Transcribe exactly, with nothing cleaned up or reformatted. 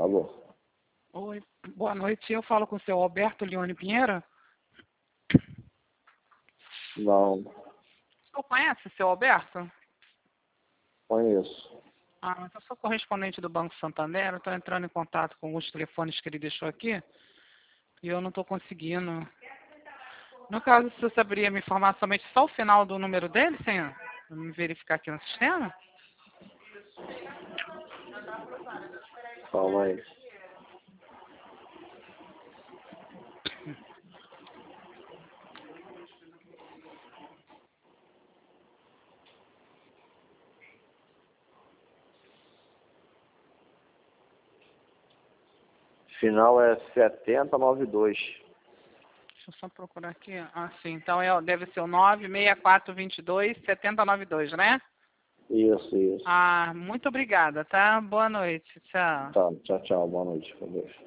Alô? Oi, boa noite. Eu falo com o seu Alberto Leone Pinheiro. Não, O senhor conhece o seu Alberto? conheço. Ah, mas eu sou correspondente do Banco Santander. Eu estou entrando em contato com alguns telefones que ele deixou aqui e eu não estou conseguindo. No caso, você saberia me informar somente só o final do número dele, senhor? Para me verificar aqui no sistema? Calma aí. Final é setenta e noventa e dois. Deixa eu só procurar aqui. Ah, sim. Então é, deve ser o nove seis quatro dois dois sete zero nove dois, né? Isso, isso. Ah, muito obrigada, tá? Boa noite. Tchau. Tá, tchau, tchau. Boa noite. Com Deus.